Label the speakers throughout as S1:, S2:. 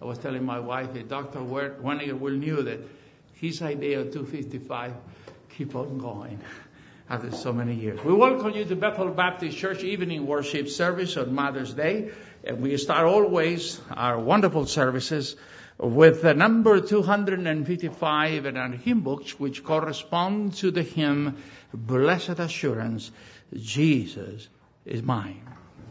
S1: I was telling my wife, Dr. Weniger will knew that his idea of 255 keep on going after so many years. We welcome you to Bethel Baptist Church evening worship service on Mother's Day. And we start always our wonderful services with the number 255 in our hymn books, which correspond to the hymn, Blessed Assurance, Jesus is Mine.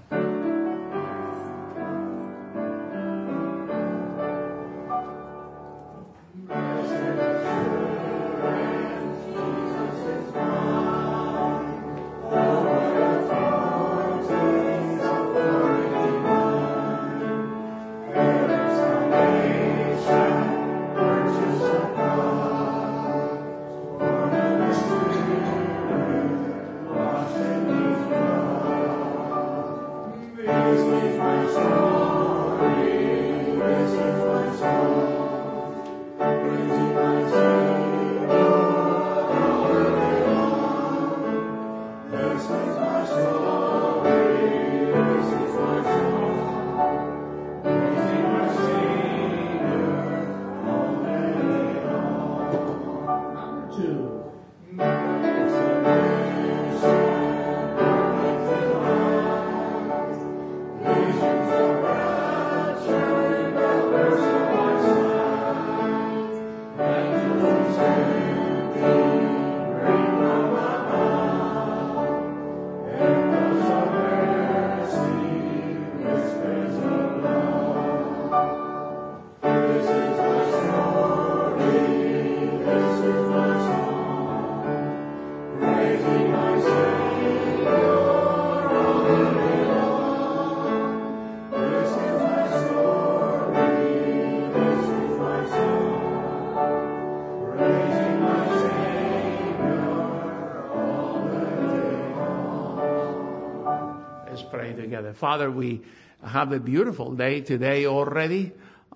S1: Father, we have a beautiful day today already.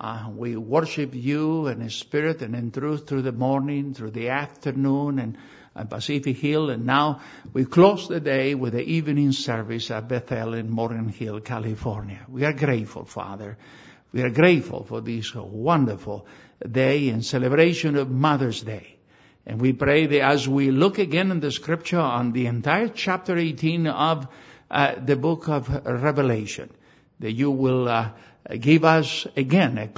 S1: We worship you in spirit and in truth through the morning, through the afternoon, and Pacific Hill. And now we close the day with the evening service at Bethel in Morgan Hill, California. We are grateful, Father. We are grateful for this wonderful day in celebration of Mother's Day. And we pray that as we look again in the scripture on the entire chapter 18 of the book of Revelation, that you will give us again a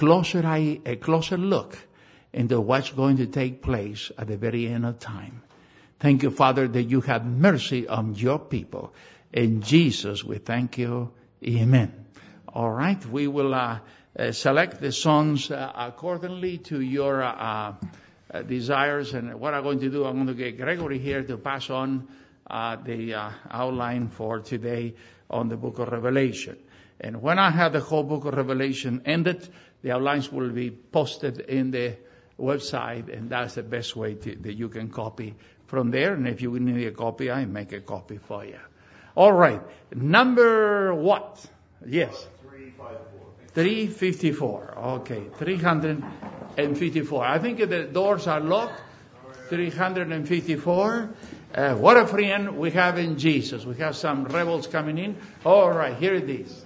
S1: closer look into what's going to take place at the very end of time. Thank you, Father, that you have mercy on your people. In Jesus, we thank you. Amen. All right, we will select the songs accordingly to your desires. And what I'm going to do, I'm going to get Gregory here to pass on the outline for today on the book of Revelation. And when I have the whole book of Revelation ended, the outlines will be posted in the website, and that's the best way that you can copy from there. And if you need a copy, I make a copy for you. All right. Number what? Yes. 354. Okay. 354. I think the doors are locked. 354. What a friend we have in Jesus. We have some rebels coming in. All right, here it is.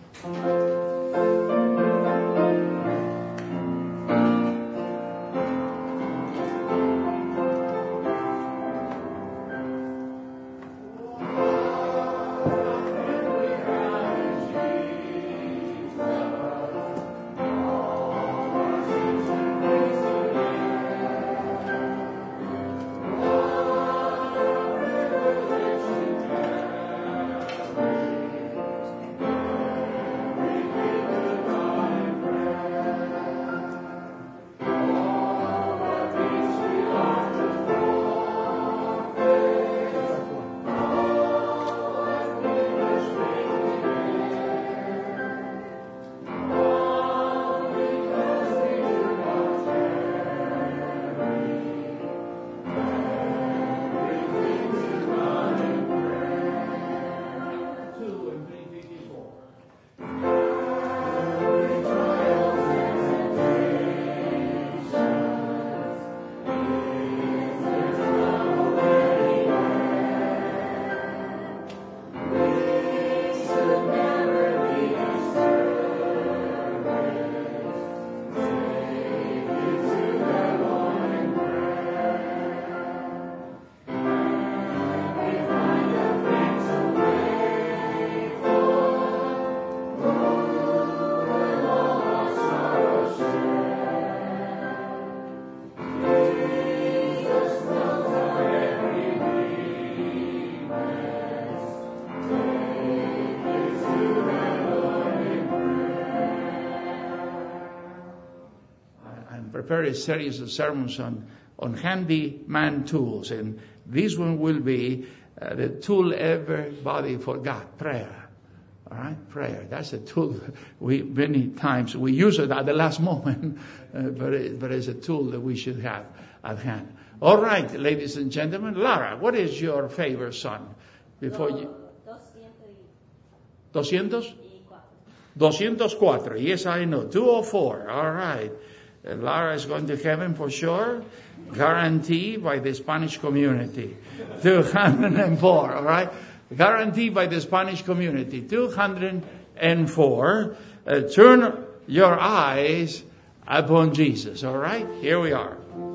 S1: prepared a series of sermons on handyman tools. And this one will be the tool everybody forgot, prayer. All right, prayer. That's a tool many times we use it at the last moment, but it's a tool that we should have at hand. All right, ladies and gentlemen. Lara, what is your favorite song? Before you... 200? 204. Yes, I know. 204. All right. Lara is going to heaven for sure. Guaranteed by the Spanish community. 204. All right. Guaranteed by the Spanish community. 204. Turn your eyes upon Jesus. All right. Here we are.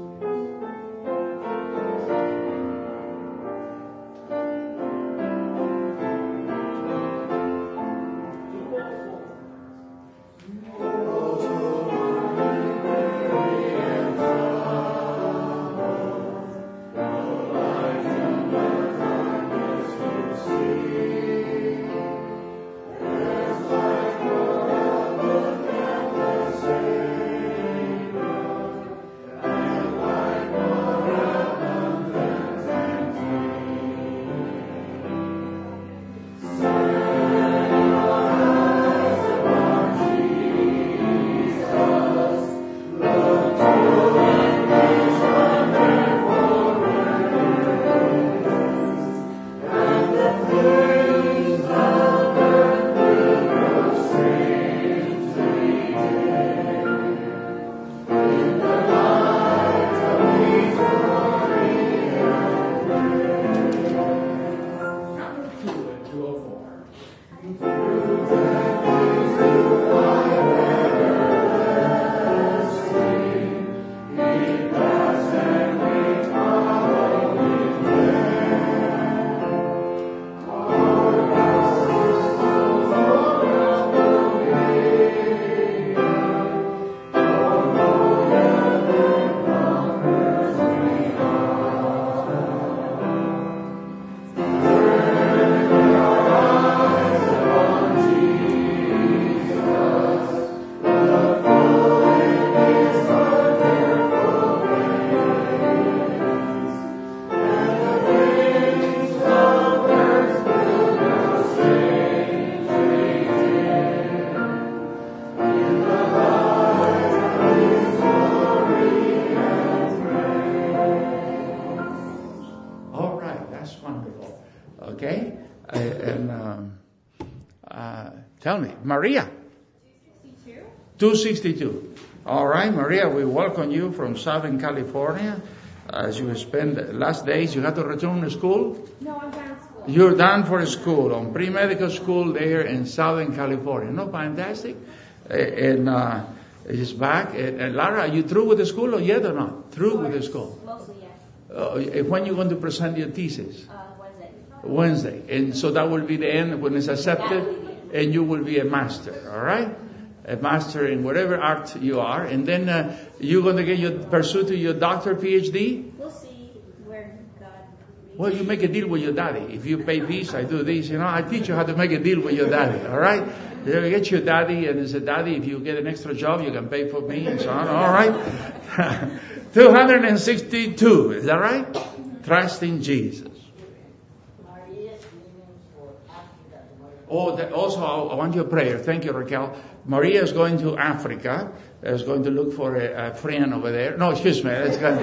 S1: Tell me, Maria. 262. All right, Maria, we welcome you from Southern California. As you spend the last days, you have to return to school?
S2: No, I'm done school.
S1: You're done for school, on pre-medical school there in Southern California. No, fantastic. And it's back. And Lara, are you through with the school or yet or not? Through with the school?
S2: Mostly, yes.
S1: When are you going to present your thesis?
S2: Wednesday.
S1: Wednesday. And so that will be the end when it's accepted, and you will be a master, all right? A master in whatever art you are. And then you're going to get pursue to your doctor, PhD?
S2: We'll see where God leads.
S1: Well, you make a deal with your daddy. If you pay this, I do this. You know, I teach you how to make a deal with your daddy, all right? You get your daddy, and say, Daddy, if you get an extra job, you can pay for me, and so on, all right? 262, is that right? Trust in Jesus. Oh, also, I want your prayer. Thank you, Raquel. Maria is going to Africa. Is going to look for a friend over there. No, excuse me. It's going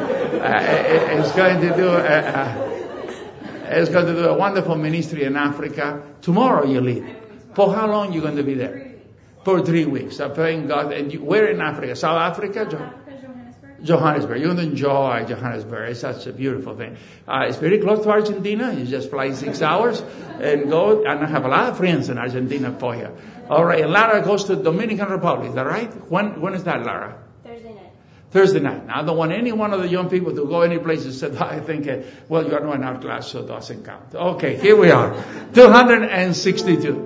S1: to do a wonderful ministry in Africa. Tomorrow you leave. For how long are you going to be there?
S2: 3 weeks.
S1: For 3 weeks. I'm praying God. And where in Africa? South Africa? Johannesburg. You're going to enjoy Johannesburg. It's such a beautiful thing. It's very close to Argentina. You just fly 6 hours and go. And I have a lot of friends in Argentina for you. All right. And Lara goes to Dominican Republic. Is that right? When is that, Lara? Thursday night. Now, I don't want any one of the young people to go any place and say, I think, well, you are not in our class, so it doesn't count. Okay, here we are. 262.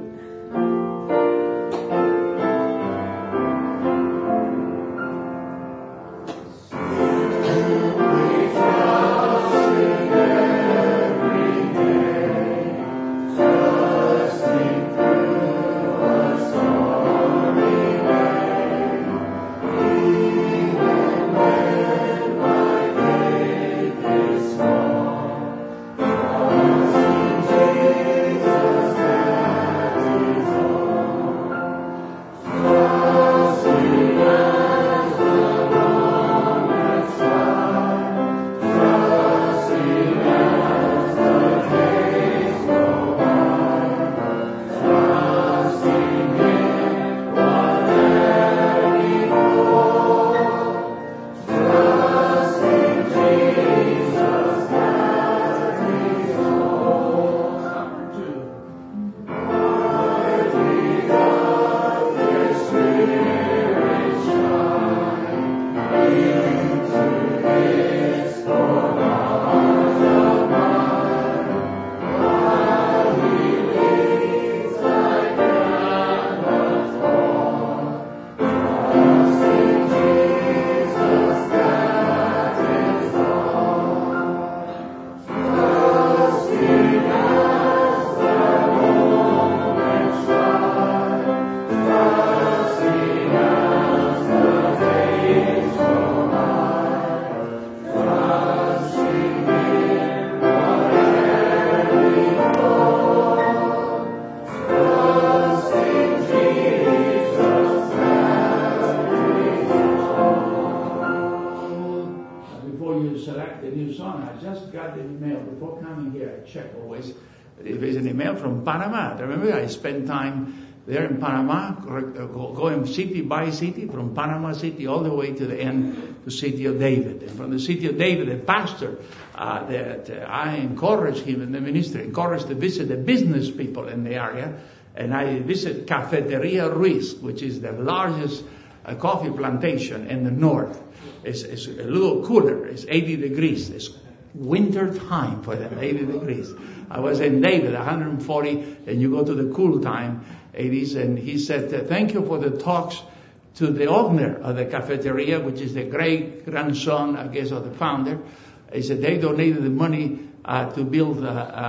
S1: got the new song. I just got the email before coming here. I check always if there's an email from Panama. Remember, I spent time there in Panama, going city by city, from Panama City all the way to the end to City of David. And from the City of David, the pastor that I encouraged him in the ministry, encouraged to visit the business people in the area. And I visit Cafeteria Ruiz, which is the largest coffee plantation in the north. It's a little cooler. It's 80 degrees. It's winter time for them, 80 degrees. I was in David, 140, and you go to the cool time, 80s, and he said, thank you for the talks to the owner of the cafeteria, which is the great-grandson, I guess, of the founder. He said they donated the money to build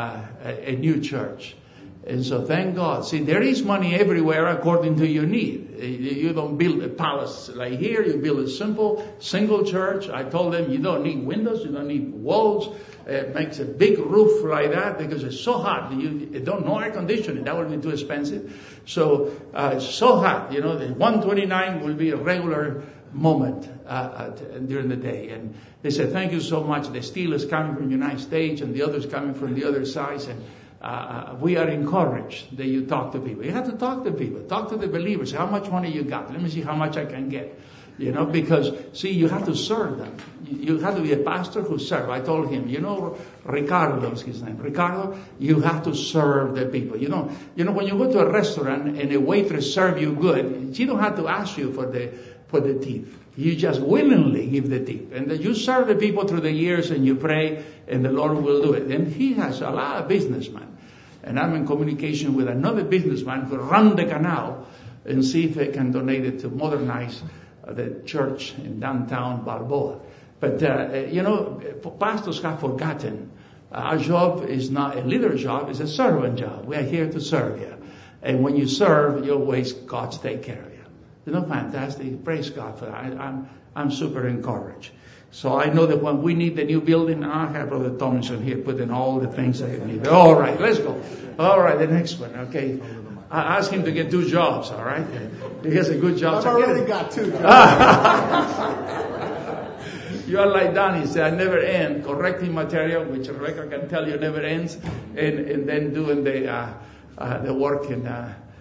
S1: a new church. And so thank God. See, there is money everywhere according to your need. You don't build a palace like here. You build a simple, single church. I told them you don't need windows. You don't need walls. It makes a big roof like that because it's so hot. You don't no air conditioning. That would be too expensive. So it's so hot. The 129 will be a regular moment during the day. And they said, thank you so much. The steel is coming from the United States and the others coming from the other sides. And we are encouraged that you talk to people. You have to talk to people. Talk to the believers. How much money you got? Let me see how much I can get. Because, see, you have to serve them. You have to be a pastor who serves. I told him, Ricardo is his name. Ricardo, you have to serve the people. When you go to a restaurant and a waitress serve you good, she don't have to ask you for the tip. You just willingly give the tip. And then you serve the people through the years and you pray and the Lord will do it. And he has a lot of businessmen. And I'm in communication with another businessman who run the canal and see if they can donate it to modernize the church in downtown Balboa. But, pastors have forgotten. Our job is not a leader job, it's a servant job. We are here to serve you. And when you serve, you always God take care of you. Fantastic. Praise God for that. I'm super encouraged. So I know that when we need the new building, I have Brother Thompson here putting all the things that we need. All right, let's go. All right, the next one, okay. I asked him to get 2 jobs, all right? He has a good job.
S3: I've already got 2 jobs.
S1: You are like Donnie said, I never end correcting material, which Rebecca can tell you never ends, and then doing the work in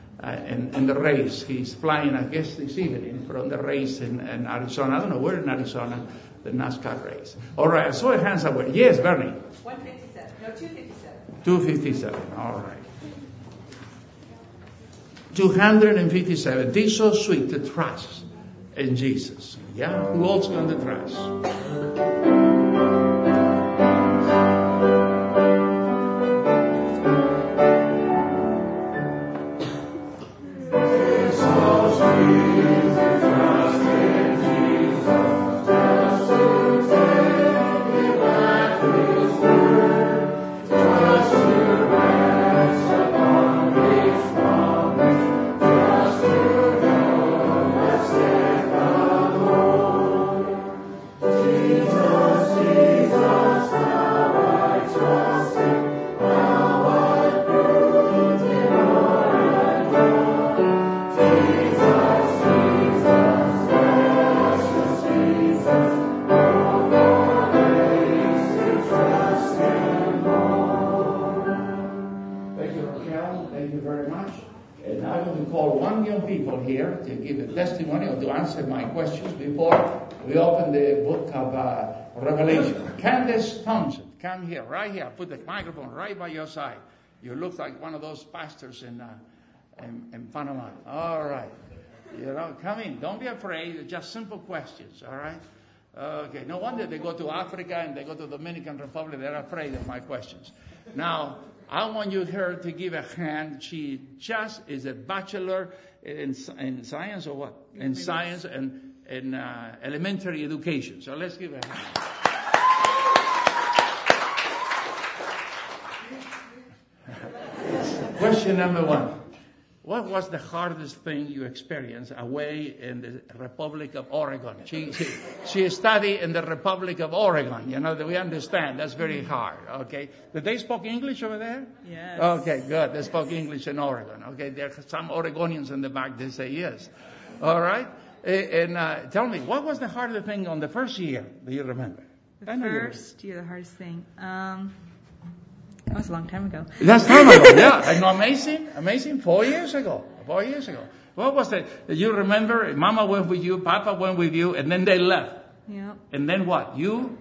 S1: the race. He's flying, I guess, this evening from the race in Arizona. I don't know where in Arizona, the NASCAR race. All right, I saw a hand somewhere. Yes, Bernie.
S4: 157. No, 257.
S1: 257. All right. 257. It is so sweet to trust in Jesus. Yeah? Who else going to trust? My questions before we open the book of Revelation. Candace Thompson, come here, right here. Put the microphone right by your side. You look like one of those pastors in Panama. All right. Come in. Don't be afraid. Just simple questions, all right? Okay. No wonder they go to Africa and they go to the Dominican Republic. They're afraid of my questions. Now, I want her to give a hand. She just is a bachelor in science or what? In science and in elementary education. So let's give her a hand. Question number 1. What was the hardest thing you experienced away in the Republic of Oregon? She studied in the Republic of Oregon. We understand. That's very hard. Okay. Did they speak English over there?
S4: Yes.
S1: Okay, good. They spoke English in Oregon. Okay. There are some Oregonians in the back. They say yes. All right. And tell me, what was the hardest thing on the first year? Do you remember? I know you
S5: First year, the hardest thing. That was a long time ago.
S1: That's time ago, yeah. I know, amazing. 4 years ago. What was that? You remember, Mama went with you, Papa went with you, and then they left.
S5: Yeah.
S1: And then what? You?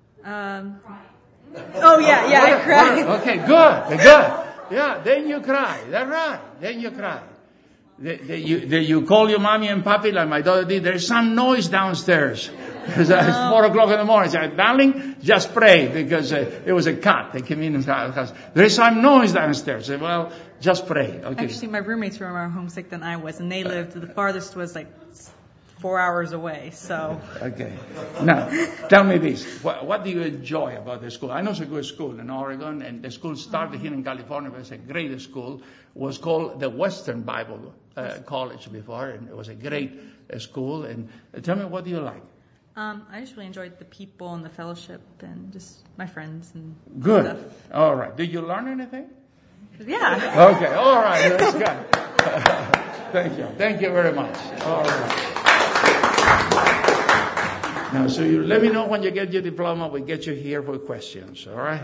S5: Oh yeah, I cried.
S1: Okay, good. Yeah, then you cry. That's right. Then you cry. You call your mommy and papi like my daughter did. There's some noise downstairs. It's 4 o'clock in the morning. I said, darling, just pray because it was a cat. They came in the house. There's some noise downstairs. I said, well, just pray. Okay.
S5: Actually, my roommates were more homesick than I was, and they lived, the farthest was like 4 hours away, so.
S1: Okay. Now, tell me this. What do you enjoy about the school? I know it's a good school in Oregon, and the school started here in California. It was a great school. It was called the Western Bible College before, and it was a great school. And tell me, what do you like?
S5: I just really enjoyed the people and the fellowship and just my friends and
S1: Good.
S5: stuff.
S1: All right. Did you learn anything?
S5: Yeah.
S1: Okay. All right. That's good. Thank you. Thank you very much. All right. Now, so you let me know when you get your diploma. We get you here for questions. All right.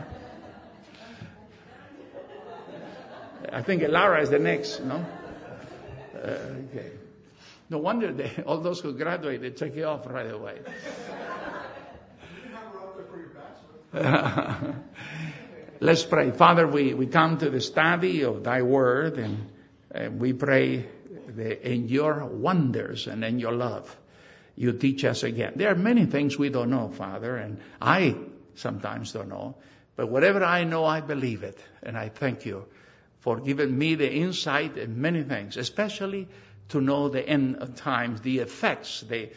S1: I think Lara is the next. No. Okay. No wonder all those who graduate, they take it off right away. Let's pray. Father, we come to the study of thy word, and we pray that in your wonders and in your love, you teach us again. There are many things we don't know, Father, and I sometimes don't know. But whatever I know, I believe it. And I thank you for giving me the insight in many things, especially to know the end of times, the effects, the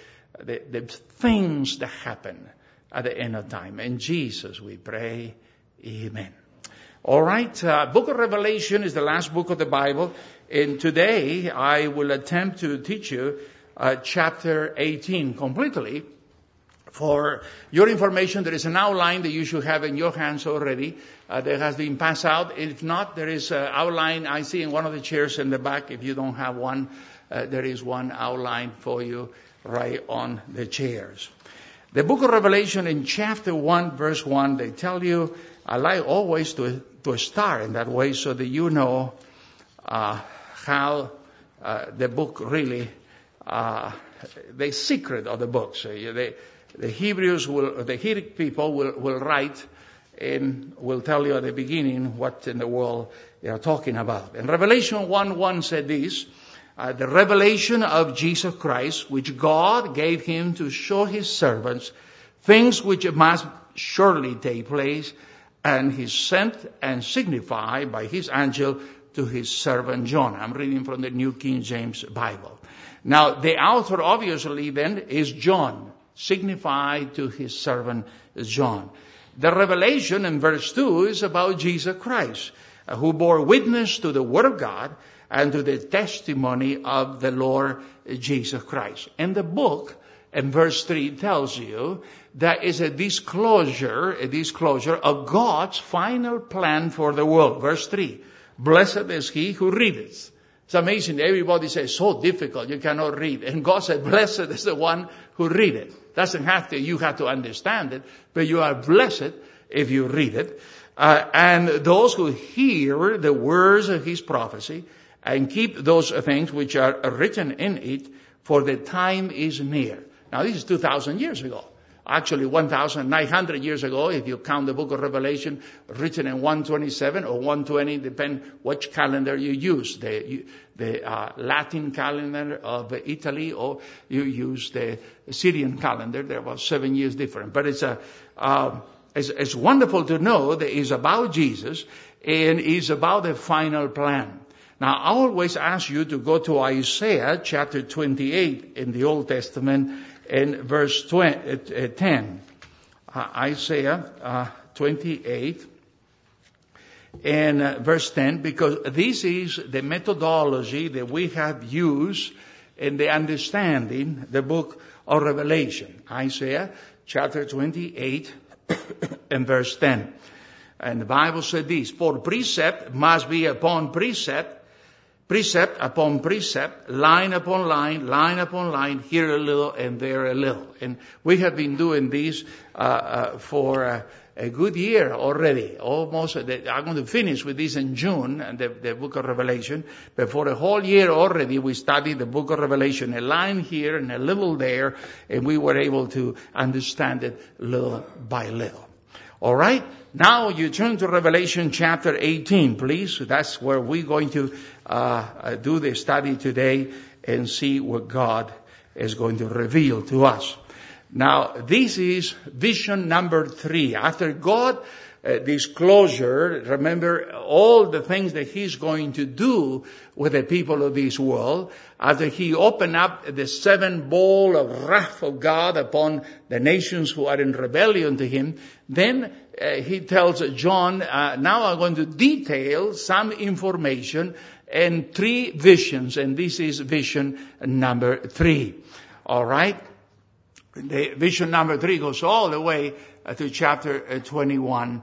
S1: things that happen at the end of time. In Jesus we pray. Amen. All right. Book of Revelation is the last book of the Bible. And today I will attempt to teach you chapter 18 completely. For your information, there is an outline that you should have in your hands already that has been passed out. If not, there is an outline I see in one of the chairs in the back. If you don't have one, there is one outline for you right on the chairs. The book of Revelation in chapter 1, verse 1, they tell you, I like always to start in that way so that you know how the book really, the secret of the book. So the Hebrew people will write and will tell you at the beginning what in the world they are talking about. And Revelation 1:1 said this, the revelation of Jesus Christ, which God gave him to show his servants things which must surely take place, and he sent and signified by his angel to his servant John. I'm reading from the New King James Bible. Now, the author obviously then is John, signified to his servant John. The revelation in verse 2 is about Jesus Christ, who bore witness to the Word of God and to the testimony of the Lord Jesus Christ. And the book in verse 3 tells you that is a disclosure of God's final plan for the world. Verse 3, blessed is he who readeth. It's amazing. Everybody says, so difficult, you cannot read. And God said, blessed is the one who read it. Doesn't have to, you have to understand it, but you are blessed if you read it. And those who hear the words of his prophecy and keep those things which are written in it, for the time is near. Now this is 2,000 years ago. Actually 1,900 years ago, if you count the book of Revelation, written in 127 or 120, depend which calendar you use. The Latin calendar of Italy, or you use the Syrian calendar. There was 7 years different. But it's wonderful to know that it's about Jesus and it's about the final plan. Now, I always ask you to go to Isaiah chapter 28 in the Old Testament and verse 10. Isaiah 28 and verse 10, because this is the methodology that we have used in the understanding the book of Revelation. Isaiah chapter 28 and verse 10. And the Bible said this, for precept must be upon precept, precept upon precept, line upon line, here a little and there a little. And we have been doing this for a good year already. Almost, I'm going to finish with this in June, the book of Revelation. But for a whole year already, we studied the book of Revelation, a line here and a little there, and we were able to understand it little by little. All right? Now you turn to Revelation chapter 18, please. That's where we're going to do the study today and see what God is going to reveal to us. Now, this is vision number 3. After God disclosure, remember all the things that He's going to do with the people of this world, after He opened up the 7 bowl of wrath of God upon the nations who are in rebellion to Him, then He tells John, now I'm going to detail some information and 3 visions, and this is vision number 3. All right? The vision number 3 goes all the way to chapter 21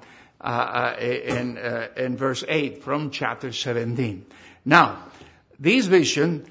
S1: and verse 8 from chapter 17. Now, this vision,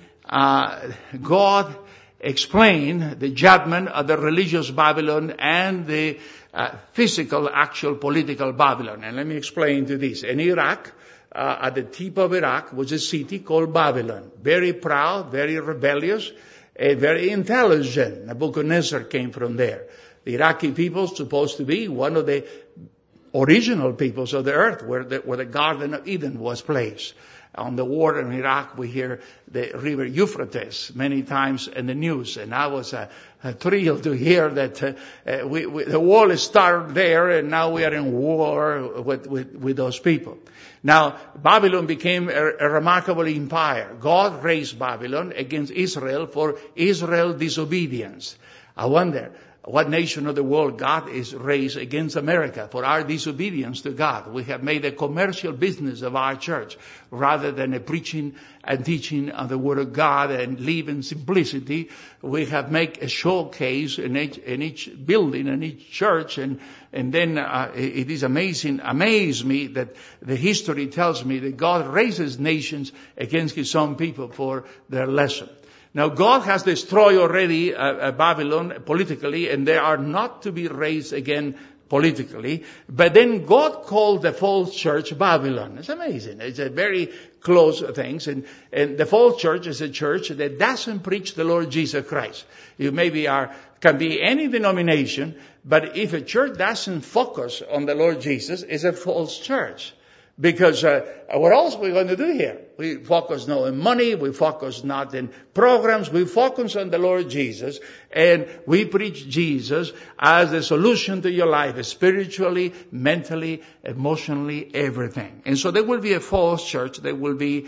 S1: God explained the judgment of the religious Babylon and the physical, actual political Babylon. And let me explain to this. In Iraq, at the tip of Iraq was a city called Babylon. Very proud, very rebellious, very intelligent. Nebuchadnezzar came from there. The Iraqi people supposed to be one of the original peoples of the earth where the Garden of Eden was placed. On the war in Iraq, we hear the river Euphrates many times in the news, and I was thrilled to hear that the war started there, and now we are in war with those people. Now, Babylon became a remarkable empire. God raised Babylon against Israel for Israel's disobedience. I wonder what nation of the world God is raised against America for our disobedience to God. We have made a commercial business of our church rather than a preaching and teaching of the Word of God and live in simplicity. We have made a showcase in each building, in each church, and then it is amaze me that the history tells me that God raises nations against His own people for their lesson. Now, God has destroyed already Babylon politically, and they are not to be raised again politically. But then God called the false church Babylon. It's amazing. It's a very close things. And the false church is a church that doesn't preach the Lord Jesus Christ. You maybe can be any denomination, but if a church doesn't focus on the Lord Jesus, it's a false church. Because what else are we going to do here? We focus not on money, we focus not in programs, we focus on the Lord Jesus, and we preach Jesus as the solution to your life, spiritually, mentally, emotionally, everything. And so there will be a false church that will be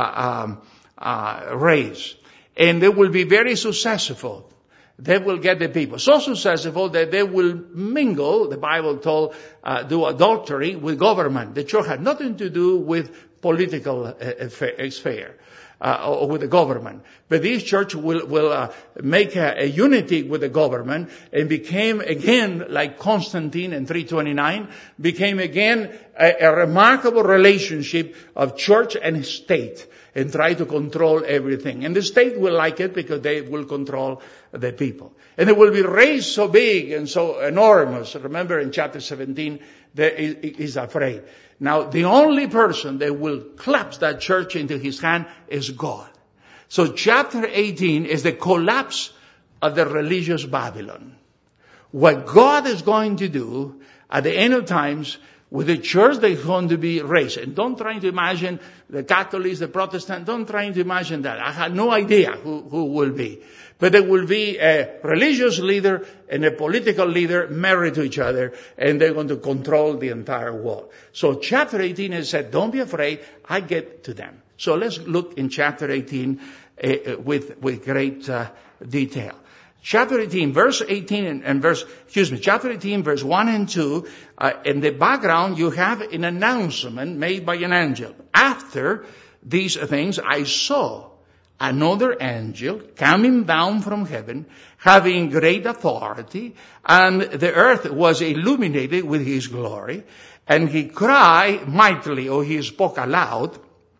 S1: raised. And they will be very successful. They will get the people so successful that they will mingle, the Bible told, do adultery with government. The church had nothing to do with political affair, or with the government. But this church will make a unity with the government and became again, like Constantine in 329, became again a remarkable relationship of church and state, and try to control everything. And the state will like it because they will control the people. And it will be raised so big and so enormous. Remember in chapter 17, that is afraid. Now, the only person that will collapse that church into his hand is God. So chapter 18 is the collapse of the religious Babylon. What God is going to do at the end of times with the church that is going to be raised. And don't try to imagine the Catholics, the Protestants, don't try to imagine that. I have no idea who will be. But there will be a religious leader and a political leader married to each other, and they're going to control the entire world. So chapter 18 has said, don't be afraid, I get to them. So let's look in chapter 18 with great detail. Chapter 18, verse 18 chapter 18, verse 1 and 2, in the background you have an announcement made by an angel. After these things, I saw another angel coming down from heaven, having great authority, and the earth was illuminated with his glory, and he cried mightily, or he spoke aloud,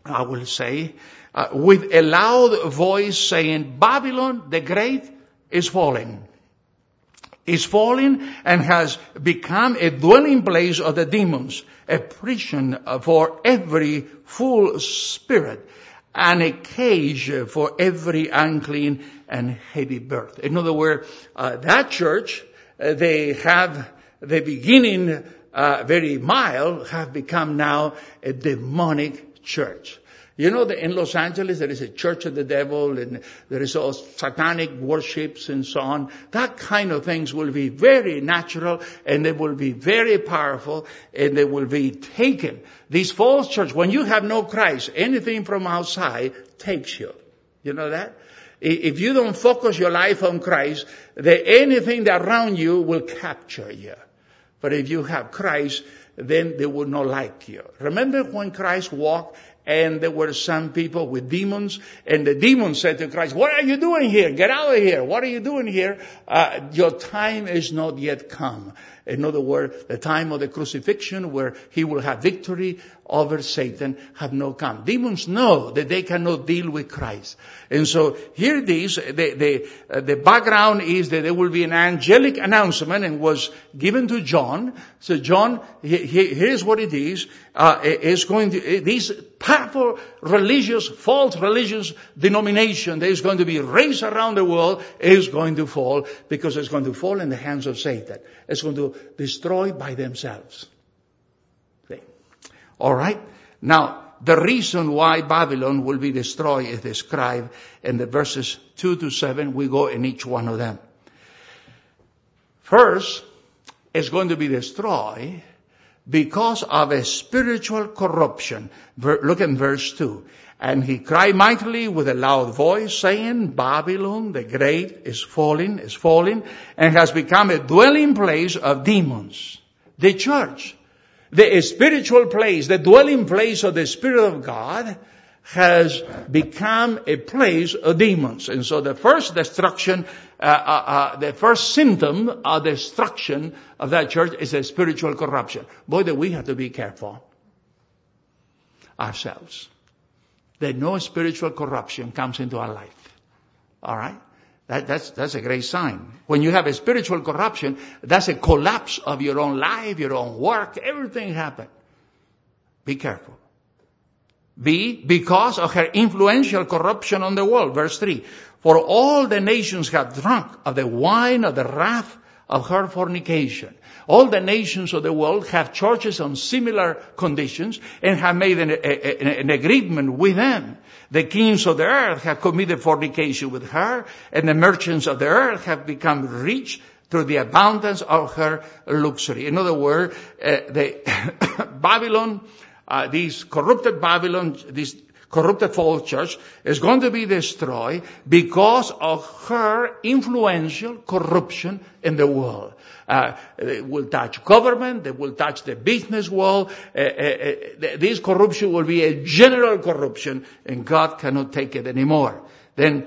S1: I will say, with a loud voice saying, Babylon the Great is falling. Is falling and has become a dwelling place of the demons, a prison for every foul spirit, and a cage for every unclean and heavy birth. In other words, that church, they have the beginning very mild, have become now a demonic church. You know that in Los Angeles there is a church of the devil and there is all satanic worships and so on. That kind of things will be very natural and they will be very powerful and they will be taken. These false church, when you have no Christ, anything from outside takes you. You know that? If you don't focus your life on Christ, anything that around you will capture you. But if you have Christ, then they will not like you. Remember when Christ walked and there were some people with demons, and the demons said to Christ, what are you doing here? Get out of here. What are you doing here? Your time is not yet come. In other words, the time of the crucifixion where he will have victory over Satan have not come. Demons know that they cannot deal with Christ. And so here it is, the background is that there will be an angelic announcement and was given to John. So John, here's what it is. It's going to, these powerful religious, false religious denomination that is going to be raised around the world is going to fall because it's going to fall in the hands of Satan. It's going to destroy by themselves. See? All right. Now, the reason why Babylon will be destroyed is described in the verses 2 to 7. We go in each one of them. First, it's going to be destroyed because of a spiritual corruption. Look at verse 2. And he cried mightily with a loud voice, saying, Babylon the Great is falling, and has become a dwelling place of demons. The church, the spiritual place, the dwelling place of the Spirit of God, has become a place of demons. And so the first destruction, the first symptom of destruction of that church is a spiritual corruption. Boy, that we have to be careful ourselves that no spiritual corruption comes into our life. All right? That's a great sign. When you have a spiritual corruption, that's a collapse of your own life, your own work, everything happens. Be careful. Because of her influential corruption on the world. Verse 3. For all the nations have drunk of the wine of the wrath of her fornication. All the nations of the world have churches on similar conditions and have made an agreement with them. The kings of the earth have committed fornication with her, and the merchants of the earth have become rich through the abundance of her luxury. In other words, Babylon, this corrupted Babylon, this corrupted false church is going to be destroyed because of her influential corruption in the world. It will touch government, it will touch the business world. This corruption will be a general corruption, and God cannot take it anymore. Then,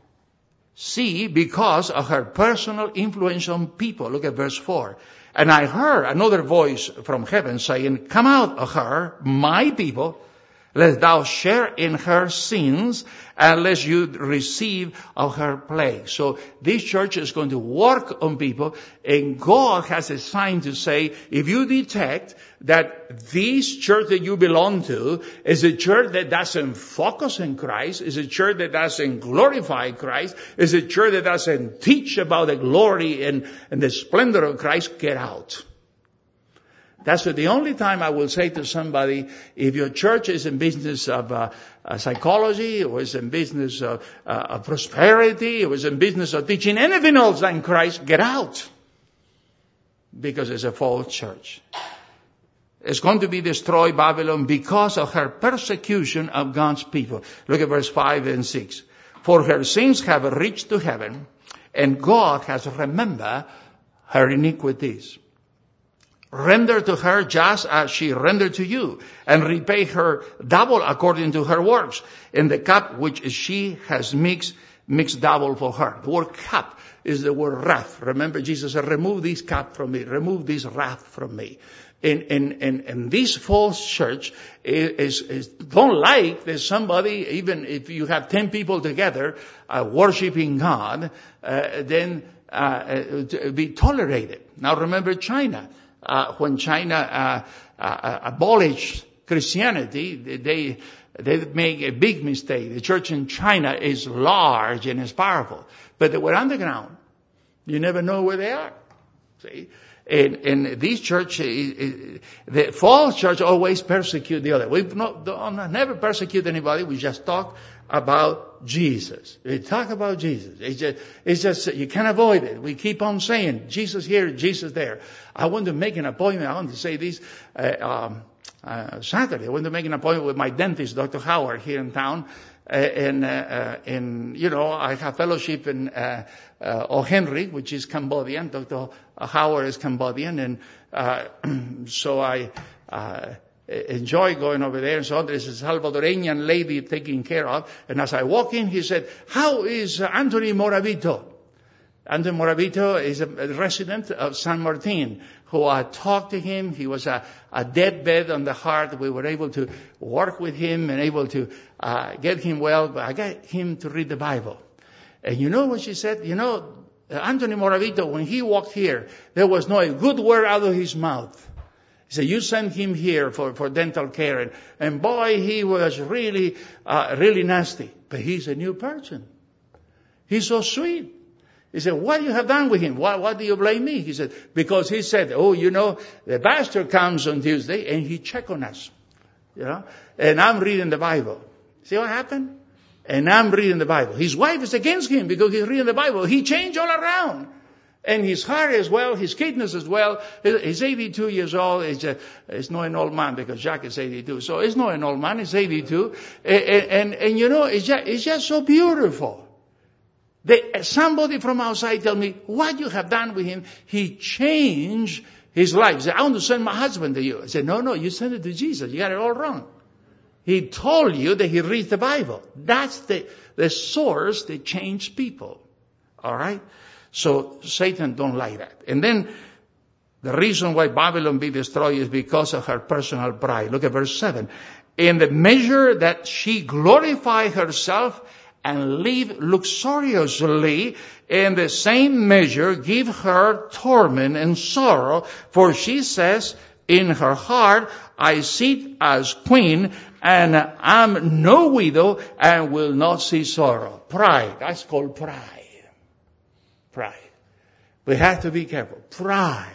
S1: see, because of her personal influence on people. Look at verse 4. And I heard another voice from heaven saying, Come out of her, my people, lest thou share in her sins, unless you receive of her plague. So this church is going to work on people, and God has a sign to say, if you detect that this church that you belong to is a church that doesn't focus on Christ, is a church that doesn't glorify Christ, is a church that doesn't teach about the glory and the splendor of Christ, get out. That's the only time I will say to somebody, if your church is in business of psychology, or is in business of prosperity, or is in business of teaching anything else than Christ, get out. Because it's a false church. It's going to be destroyed, Babylon, because of her persecution of God's people. Look at verse 5 and 6. For her sins have reached to heaven, and God has remembered her iniquities. Render to her just as she rendered to you, and repay her double according to her works. In the cup which she has mixed, mixed double for her. The word cup is the word wrath. Remember, Jesus said, remove this cup from me. Remove this wrath from me. And this false church is don't like that somebody, even if you have 10 people together, worshiping God, then be tolerated. Now remember China. When China abolished Christianity, they make a big mistake. The church in China is large and is powerful, but they were underground. You never know where they are. See? And this church, the false church always persecute the other. We never persecute anybody. We just talk about Jesus. We talk about Jesus. It's just, you can't avoid it. We keep on saying, Jesus here, Jesus there. I want to make an appointment. I want to say this, Saturday. I want to make an appointment with my dentist, Dr. Howard, here in town. And, you know, I have fellowship in, O. Henry, which is Cambodian. Dr. Howard is Cambodian. And, so I, enjoy going over there. And so there's a Salvadorian lady taking care of. And as I walk in, he said, how is Anthony Moravito? Anthony Moravito is a resident of San Martin who I talked to him. He was a deathbed on the heart. We were able to work with him and able to get him well. But I got him to read the Bible. And you know what she said? You know, Anthony Moravito, when he walked here, there was no a good word out of his mouth. He said, you sent him here for dental care. And boy, he was really nasty. But he's a new person. He's so sweet. He said, what do you have done with him? Why do you blame me? He said, because he said, oh, you know, the pastor comes on Tuesday and he check on us. You know, and I'm reading the Bible. See what happened? And I'm reading the Bible. His wife is against him because he's reading the Bible. He changed all around. And his heart as well, his kidneys as well. He's 82 years old. It's not an old man because Jack is 82. So it's not an old man. He's 82. And you know, it's just so beautiful. Somebody from outside tell me, what you have done with him, he changed his life. He said, I want to send my husband to you. I said, no, you send it to Jesus. You got it all wrong. He told you that he reads the Bible. That's the source that changed people. All right? So Satan don't like that. And then the reason why Babylon be destroyed is because of her personal pride. Look at verse 7. In the measure that she glorify herself and live luxuriously, in the same measure give her torment and sorrow. For she says in her heart, I sit as queen and am no widow and will not see sorrow. Pride. That's called pride. Pride. We have to be careful. Pride.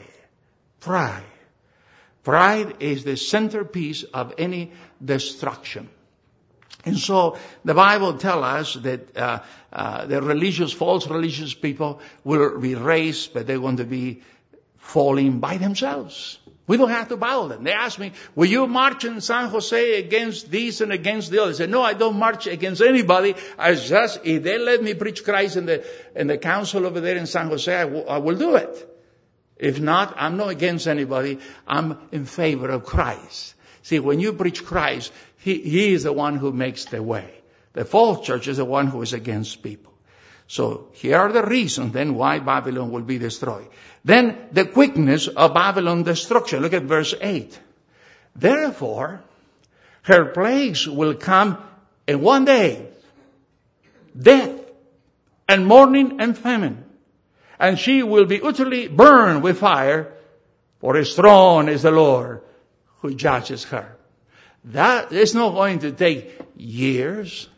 S1: Pride is the centerpiece of any destruction. And so the Bible tells us that the false religious people will be raised, but they're going to be falling by themselves. We don't have to battle them. They ask me, will you march in San Jose against this and against the other? I said, no, I don't march against anybody. If they let me preach Christ in the council over there in San Jose, I will do it. If not, I'm not against anybody. I'm in favor of Christ. See, when you preach Christ, He is the one who makes the way. The false church is the one who is against people. So here are the reasons then why Babylon will be destroyed. Then the quickness of Babylon's destruction. Look at verse 8. Therefore, her plagues will come in one day. Death and mourning and famine. And she will be utterly burned with fire, for strong is the Lord who judges her. That is not going to take years.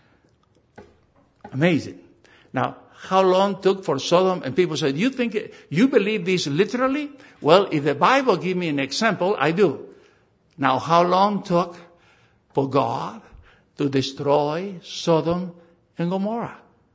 S1: Amazing. Now, how long took for Sodom? And people said, you believe this literally? Well, if the Bible give me an example, I do. Now, how long took for God to destroy Sodom and Gomorrah?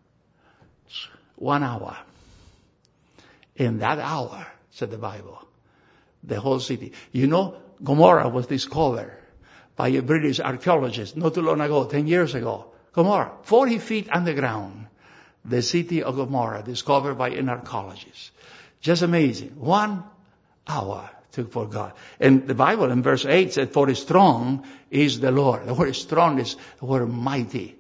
S1: 1 hour. In that hour, said the Bible, the whole city. You know, Gomorrah was discovered by a British archaeologist not too long ago, 10 years ago. Gomorrah, 40 feet underground. The city of Gomorrah, discovered by an archaeologist. Just amazing. 1 hour took for God. And the Bible in verse 8 said, for strong is the Lord. The word strong is the word mighty.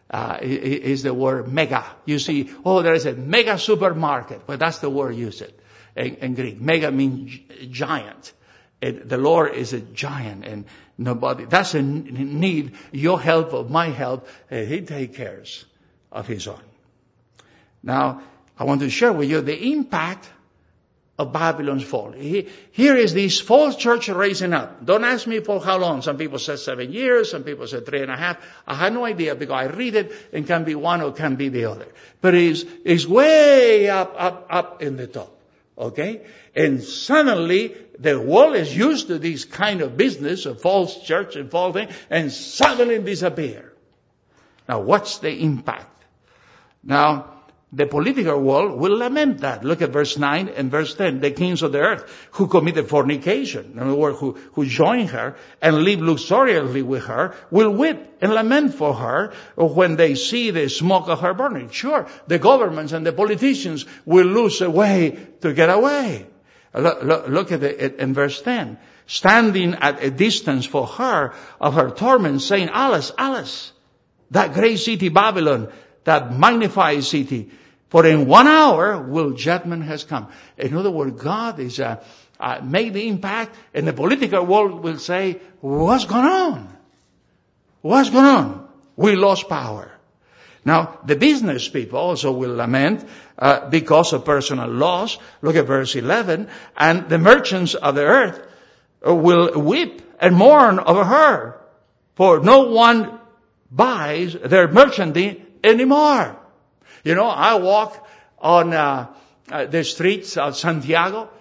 S1: is the word mega. You see, there is a mega supermarket. Well, that's the word used in Greek. Mega means giant. The Lord is a giant, and nobody doesn't need your help or my help. He takes care of his own. Now, I want to share with you the impact of Babylon's fall. Here is this false church raising up. Don't ask me for how long. Some people say 7 years, some people say 3.5. I have no idea because I read it and can be one or can be the other. But it's way up in the top. Okay? And suddenly the world is used to this kind of business of false church and false thing, and suddenly disappear. Now what's the impact? Now, the political world will lament that. Look at verse 9 and verse 10. The kings of the earth who committed fornication, in other words, who joined her and live luxuriously with her, will weep and lament for her when they see the smoke of her burning. Sure, the governments and the politicians will lose a way to get away. Look at it in verse 10. Standing at a distance for her of her torment, saying, Alas, alas, that great city Babylon, that magnified city, for in 1 hour will judgment has come. In other words, God is made the impact, and the political world will say, what's going on? What's going on? We lost power. Now, the business people also will lament because of personal loss. Look at verse 11. And the merchants of the earth will weep and mourn over her, for no one buys their merchandise anymore. You know, I walk on the streets of Santiago.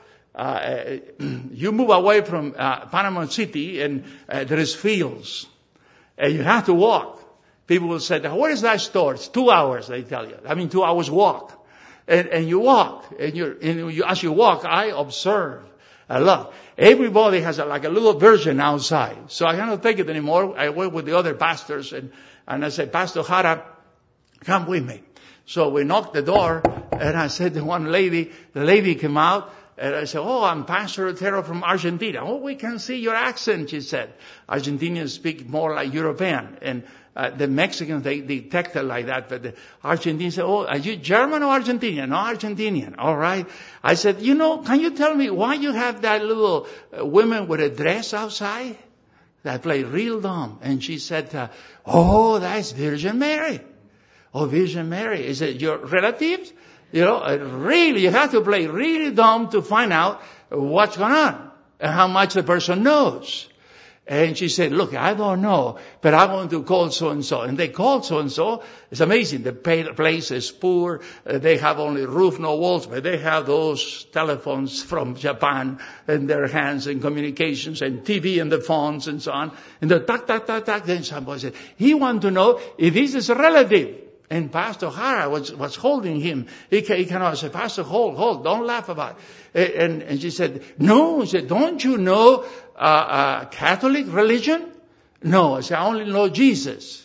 S1: You move away from Panama City and there is fields. And you have to walk. People will say, where is that store? It's 2 hours, they tell you. 2 hours walk. And you walk. And as you walk, I observe a lot. Everybody has like a little version outside. So I cannot take it anymore. I work with the other pastors and I say, Pastor Jara, come with me. So we knocked the door, and I said to one lady, the lady came out, and I said, I'm Pastor Otero from Argentina. We can see your accent, she said. Argentinians speak more like European, and the Mexicans, they detect it like that, but the Argentinians say, are you German or Argentinian? No, Argentinian. All right. I said, can you tell me why you have that little woman with a dress outside? That play real dumb. And she said, that's Virgin Mary. Oh, Virgin Mary. Is it your relatives? Really, you have to play really dumb to find out what's going on and how much the person knows. And she said, look, I don't know, but I want to call so-and-so. And they called so-and-so. It's amazing. The place is poor. They have only roof, no walls, but they have those telephones from Japan in their hands and communications and TV and the phones and so on. And the tack, tack, tack, tack. Then somebody said, he wants to know if this is a relative. And Pastor Jara was holding him. He cannot say, Pastor, hold, don't laugh about it. And she said, no. She said, don't you know Catholic religion? No. I said, I only know Jesus.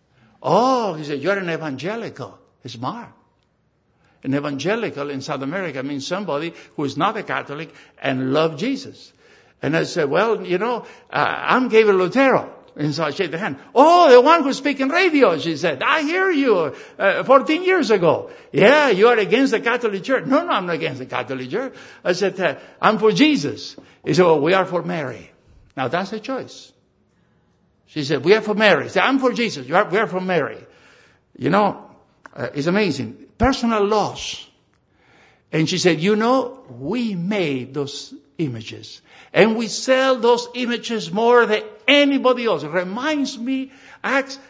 S1: Oh, he said, you're an evangelical. Smart. An evangelical in South America means somebody who is not a Catholic and loves Jesus. And I said, well, I'm Gabriel Otero. And so I shake the hand. Oh, the one who speaks in radio, she said. I hear you 14 years ago. Yeah, you are against the Catholic Church. No, I'm not against the Catholic Church. I said, I'm for Jesus. He said, we are for Mary. Now that's a choice. She said, we are for Mary. He said, I'm for Jesus. We are for Mary. It's amazing. Personal loss. And she said, we made those images. And we sell those images more than anybody else. It reminds me, Acts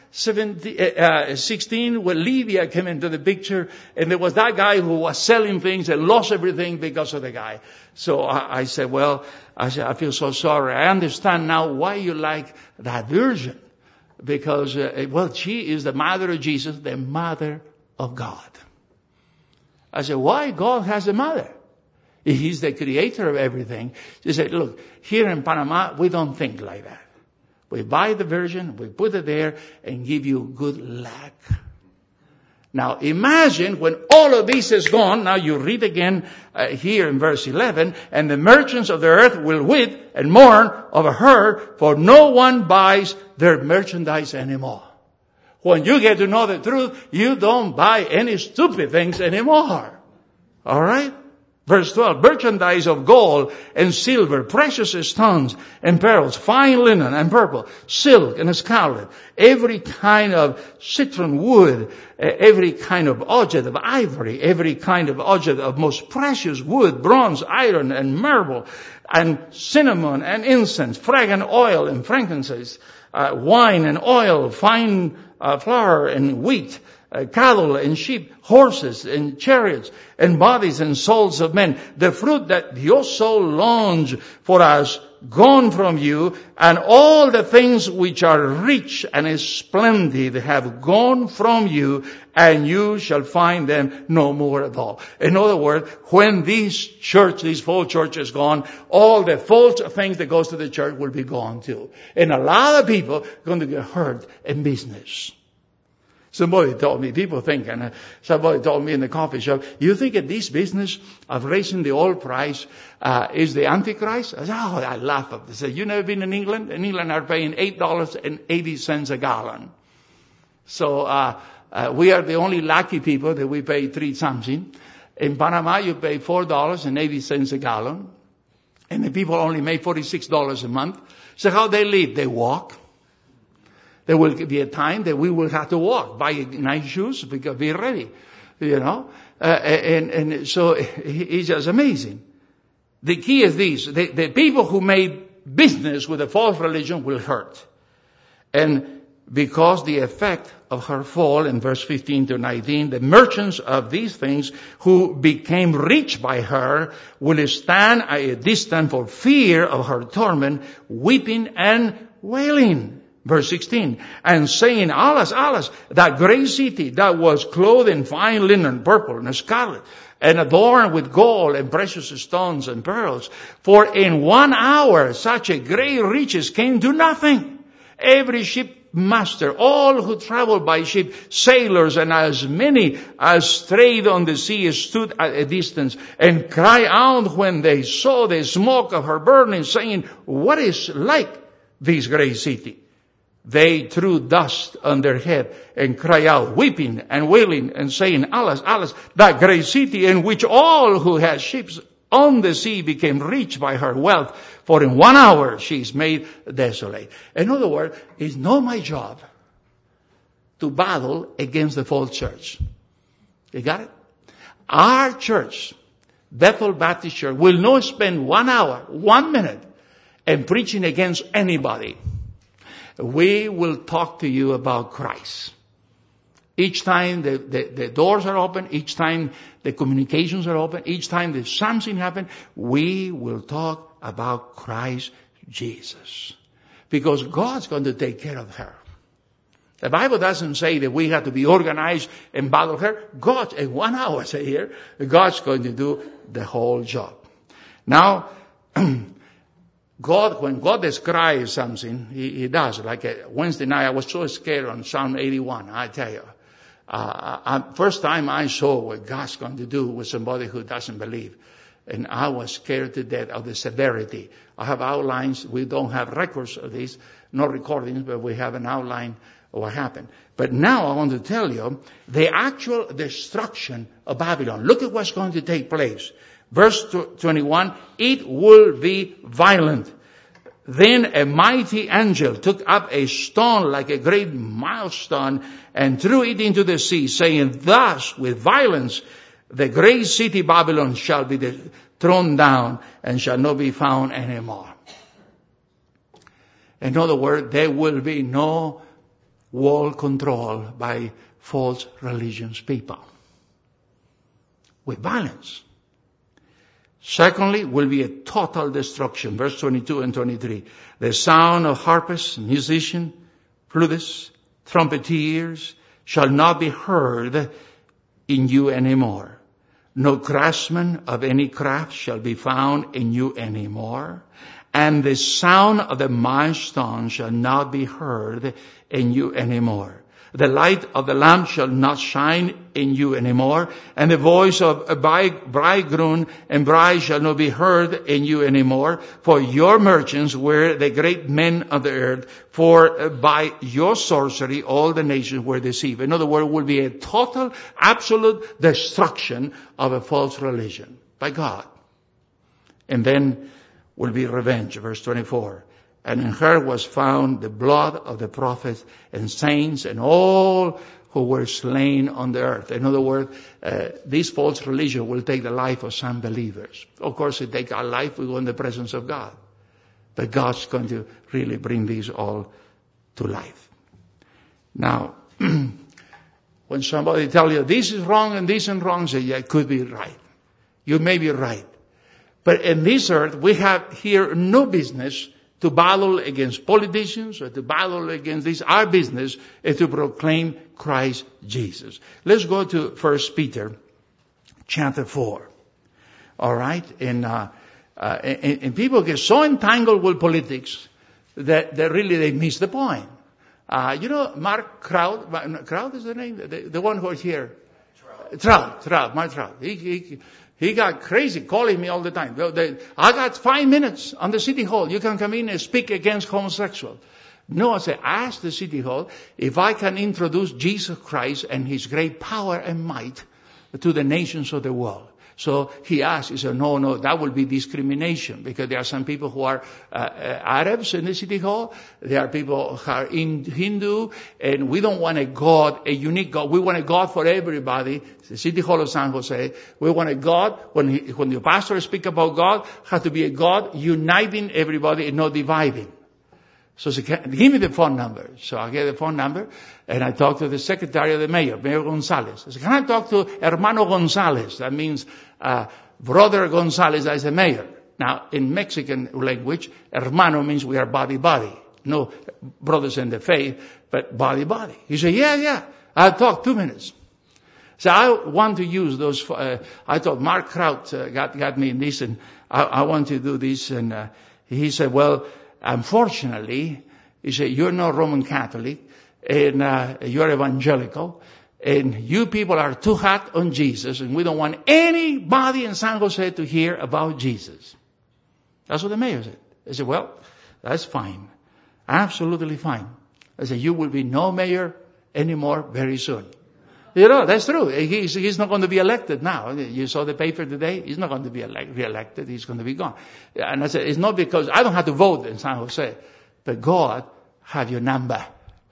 S1: 16, when Lydia came into the picture, and there was that guy who was selling things and lost everything because of the guy. So I said, I feel so sorry. I understand now why you like that version. Because, she is the mother of Jesus, the mother of God. I said, why God has a mother? He's the creator of everything. She said, look, here in Panama, we don't think like that. We buy the version, we put it there, and give you good luck. Now imagine when all of this is gone, now you read again here in verse 11, and the merchants of the earth will weep and mourn over her, for no one buys their merchandise anymore. When you get to know the truth, you don't buy any stupid things anymore. All right? Verse 12, merchandise of gold and silver, precious stones and pearls, fine linen and purple, silk and scarlet, every kind of citron wood, every kind of object of ivory, every kind of object of most precious wood, bronze, iron, and marble, and cinnamon and incense, fragrant oil and frankincense, wine and oil, fine flour and wheat, cattle and sheep, horses and chariots, and bodies and souls of men. The fruit that your soul longs for has gone from you, and all the things which are rich and splendid have gone from you, and you shall find them no more at all. In other words, when this false church is gone, all the false things that goes to the church will be gone too. And a lot of people are going to get hurt in business. Somebody told me in the coffee shop, you think that this business of raising the oil price is the Antichrist? I said, I laugh at this. They said, you never been in England? In England are paying $8.80 a gallon. So we are the only lucky people that we pay 3 something. In Panama, you pay $4.80 a gallon. And the people only make $46 a month. So how they live? They walk. There will be a time that we will have to walk, buy nice shoes because we're ready, and so it's just amazing. The key is this: the people who made business with a false religion will hurt, and because the effect of her fall in verse 15 to 19, the merchants of these things who became rich by her will stand at a distance for fear of her torment, weeping and wailing. Verse 16, and saying, Alas, alas, that great city that was clothed in fine linen, purple and scarlet, and adorned with gold and precious stones and pearls. For in 1 hour such a great riches came to nothing. Every shipmaster, all who traveled by ship, sailors, and as many as strayed on the sea stood at a distance and cried out when they saw the smoke of her burning, saying, What is like this great city? They threw dust on their head and cried out, weeping and wailing and saying, Alas, alas, that great city in which all who had ships on the sea became rich by her wealth, for in 1 hour she is made desolate. In other words, it's not my job to battle against the false church. You got it? Our church, Bethel Baptist Church, will not spend 1 hour, 1 minute, in preaching against anybody. We will talk to you about Christ. Each time the doors are open, each time the communications are open, each time there's something happens, we will talk about Christ Jesus. Because God's going to take care of her. The Bible doesn't say that we have to be organized and battle her. God, in 1 hour, say here, God's going to do the whole job. Now, when God describes something, He does. Like Wednesday night, I was so scared on Psalm 81, I tell you. First time I saw what God's going to do with somebody who doesn't believe. And I was scared to death of the severity. I have outlines. We don't have records of this, no recordings, but we have an outline of what happened. But now I want to tell you the actual destruction of Babylon. Look at what's going to take place. Verse 21, it will be violent. Then a mighty angel took up a stone like a great milestone and threw it into the sea, saying, Thus, with violence, the great city Babylon shall be thrown down and shall not be found anymore. In other words, there will be no world control by false religious people. With violence. Secondly, will be a total destruction. Verse 22 and 23. The sound of harpists, musicians, flutists, trumpeters shall not be heard in you anymore. No craftsman of any craft shall be found in you anymore. And the sound of the milestone shall not be heard in you anymore. The light of the lamp shall not shine in you anymore, and the voice of a bridegroom and bride shall not be heard in you anymore. For your merchants were the great men of the earth, for by your sorcery all the nations were deceived. In other words, it will be a total, absolute destruction of a false religion by God. And then will be revenge, verse 24. And in her was found the blood of the prophets and saints and all who were slain on the earth. In other words, this false religion will take the life of some believers. Of course, it takes our life, we go in the presence of God. But God's going to really bring these all to life. Now, when somebody tells you this is wrong and this is wrong, say, yeah, it could be right. You may be right. But in this earth, we have here no business to battle against politicians or to battle against this. Our business is to proclaim Christ Jesus. Let's go to 1 Peter chapter 4. All right? And people get so entangled with politics that really they miss the point. Mark Kraut is the name? The one who is here. Mark Trout. He got crazy calling me all the time. I got 5 minutes on the city hall. You can come in and speak against homosexual. No, I said, ask the city hall if I can introduce Jesus Christ and his great power and might to the nations of the world. So he asked, he said, no, that will be discrimination because there are some people who are Arabs in the city hall. There are people who are Hindu, and we don't want a unique God. We want a God for everybody. The city hall of San Jose, we want a God, when the pastor speaks about God, has to be a God uniting everybody and not dividing. So he said, give me the phone number. So I get the phone number, and I talked to the secretary of the mayor, Mayor Gonzalez. I said, can I talk to Hermano Gonzalez? That means Brother Gonzalez as a mayor. Now, in Mexican language, hermano means we are body. No brothers in the faith, but body. He said, yeah. I'll talk 2 minutes. So I want to use those, I thought Mark Kraut got me in this, and I want to do this. And he said, well, unfortunately, he said, you're not Roman Catholic, and you're evangelical, and you people are too hot on Jesus, and we don't want anybody in San Jose to hear about Jesus. That's what the mayor said. I said, well, that's fine. Absolutely fine. I said, you will be no mayor anymore very soon. That's true. He's not going to be elected now. You saw the paper today. He's not going to be re-elected. He's going to be gone. And I said, it's not because I don't have to vote in San Jose, but God have your number.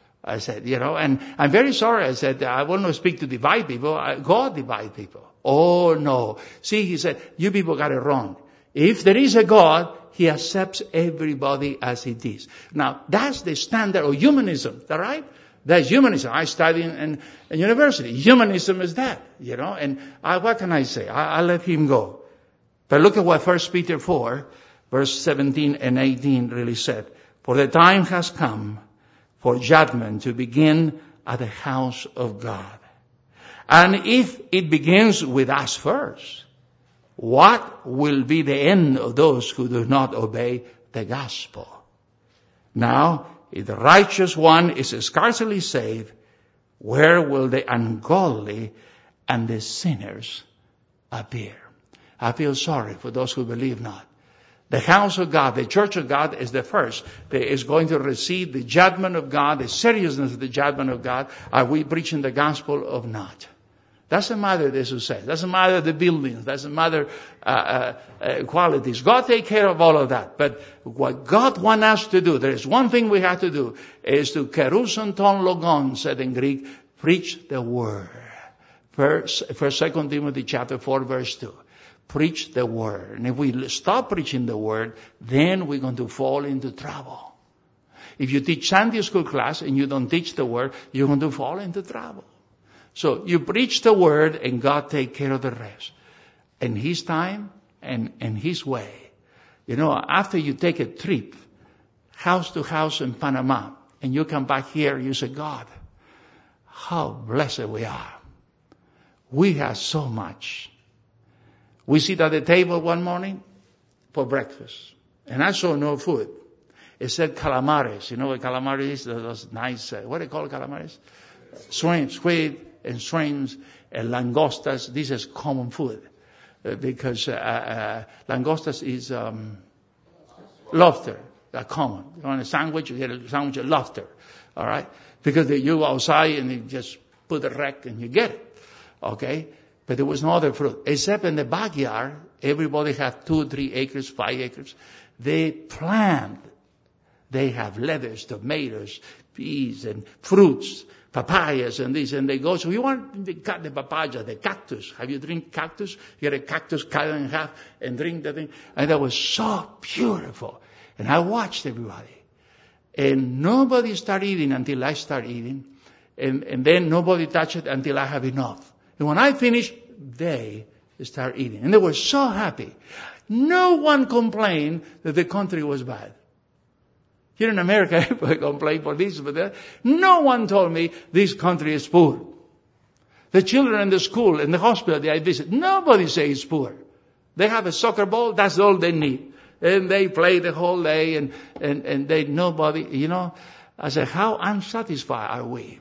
S1: I said, and I'm very sorry. I said, I will not speak to divide people. God divide people. Oh no. See, he said, you people got it wrong. If there is a God, he accepts everybody as it is. Now, that's the standard of humanism. Is that right? That's humanism. I studied in university. Humanism is that, and what can I say? I let him go. But look at what 1 Peter 4, verse 17 and 18 really said. For the time has come for judgment to begin at the house of God. And if it begins with us first, what will be the end of those who do not obey the gospel? Now, if the righteous one is scarcely saved, where will the ungodly and the sinners appear? I feel sorry for those who believe not. The house of God, the church of God is the first that is going to receive the judgment of God, the seriousness of the judgment of God. Are we preaching the gospel or not? Doesn't matter the success. Doesn't matter the buildings. Doesn't matter qualities. God take care of all of that. But what God wants us to do, there is one thing we have to do, is to keruson ton logon, said in Greek, preach the word. First 2 Timothy chapter 4, verse 2. Preach the word. And if we stop preaching the word, then we're going to fall into trouble. If you teach Sunday school class and you don't teach the word, you're going to fall into trouble. So you preach the word and God take care of the rest. In his time and his way. After you take a trip, house to house in Panama, and you come back here, you say, God, how blessed we are. We have so much. We sit at the table one morning for breakfast, and I saw no food. It said calamares. You know what calamares is? Those nice, what do you call calamares? squid and shrimps and langostas. This is common food because langostas is lobster. Common. You want a sandwich, you get a sandwich of lobster. All right? Because you go outside and you just put a rack and you get it. Okay? But there was no other fruit. Except in the backyard, everybody had 2, 3 acres, 5 acres. They plant. They have lettuce, tomatoes, peas, and fruits, papayas, and this, and they go, so you want to cut the papaya, the cactus. Have you drink cactus? You get a cactus, cut it in half, and drink the thing. And that was so beautiful. And I watched everybody. And nobody started eating until I start eating. And then nobody touched it until I have enough. And when I finished, they start eating. And they were so happy. No one complained that the country was bad. Here in America, everybody complain for this, but that. No one told me this country is poor. The children in the school, in the hospital that I visit, nobody says it's poor. They have a soccer ball, that's all they need. And they play the whole day and they, nobody, I said, how unsatisfied are we?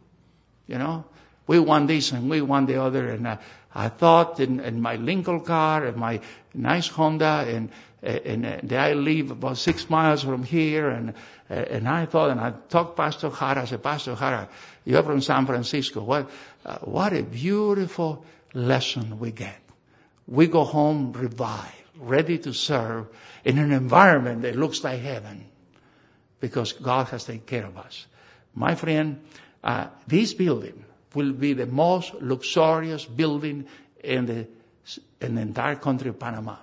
S1: We want this and we want the other. And I thought in my Lincoln car and my nice Honda and I live about 6 miles from here and I thought, and I talked to Pastor Jara. I said, Pastor Jara, you're from San Francisco. What a beautiful lesson we get. We go home revived, ready to serve in an environment that looks like heaven because God has taken care of us. My friend, this building will be the most luxurious building in the entire country of Panama.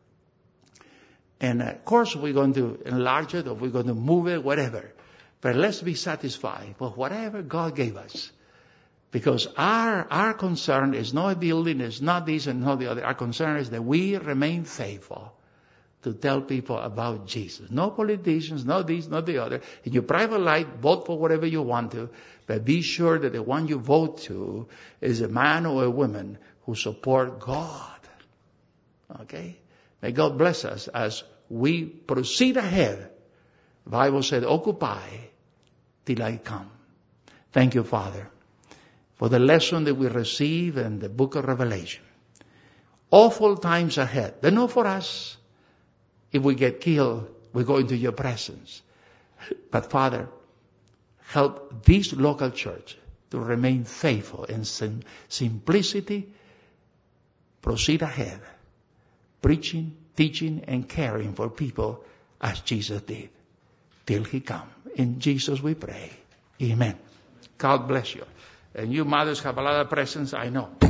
S1: And of course we're going to enlarge it or we're going to move it, whatever. But let's be satisfied with whatever God gave us. Because our concern is not a building, it's not this and not the other. Our concern is that we remain faithful to tell people about Jesus. No politicians, no this, not the other. In your private life, vote for whatever you want to, but be sure that the one you vote to is a man or a woman who support God. Okay? May God bless us as we proceed ahead. The Bible said, occupy till I come. Thank you, Father, for the lesson that we receive in the book of Revelation. Awful times ahead. They're not for us. If we get killed, we go into your presence. But Father, help this local church to remain faithful in simplicity. Proceed ahead, preaching, teaching, and caring for people as Jesus did, till He come. In Jesus we pray. Amen. God bless you. And you mothers have a lot of presents, I know.